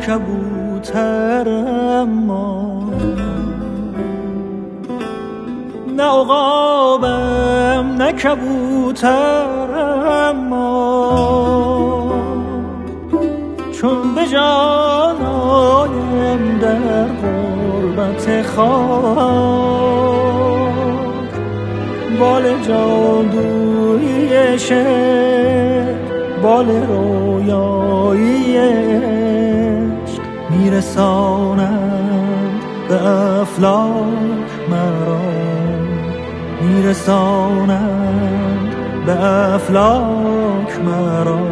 کبوتر اما نه عقابم نه کبوتر اما چون به جان آیم در غربت خاک بال جادویی شعر بال رویایی عشق میرسانند به افلاک مرا میرسانند به افلاک مرا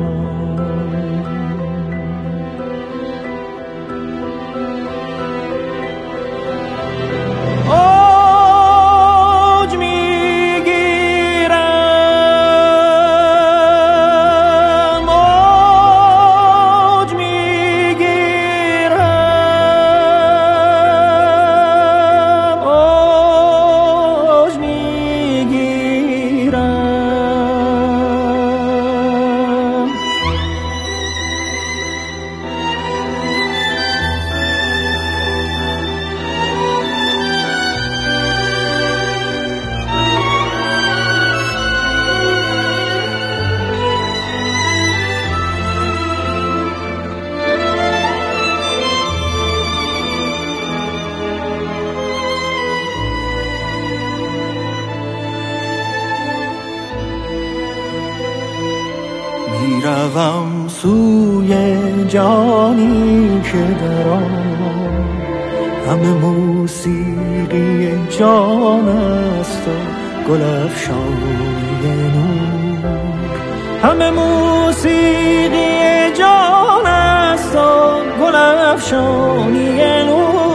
میروم سوی جانی که در آن همه موسیقی جان است و گل افشانی نور همه موسیقی جان است و گل افشانی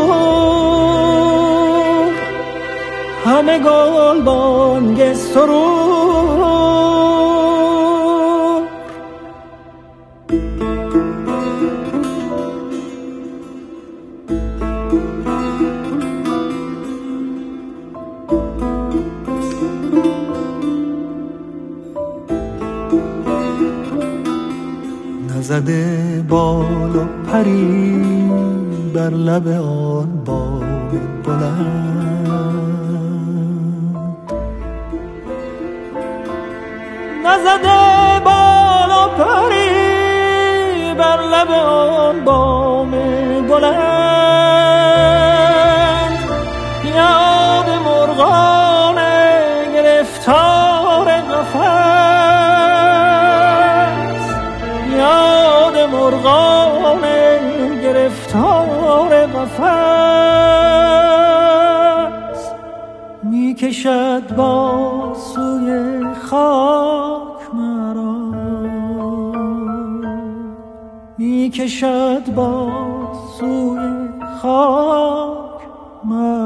نور همه گل بانگ سرور نزده بال و پری بر لب آن باغ بلند نزده بال و پری بر لب آن بام بلند یاد مرغان گرفتار قفس یاد مرغان گرفتار قفس می کشد با سوی خاک مرا می کشد با سوی خاک مرا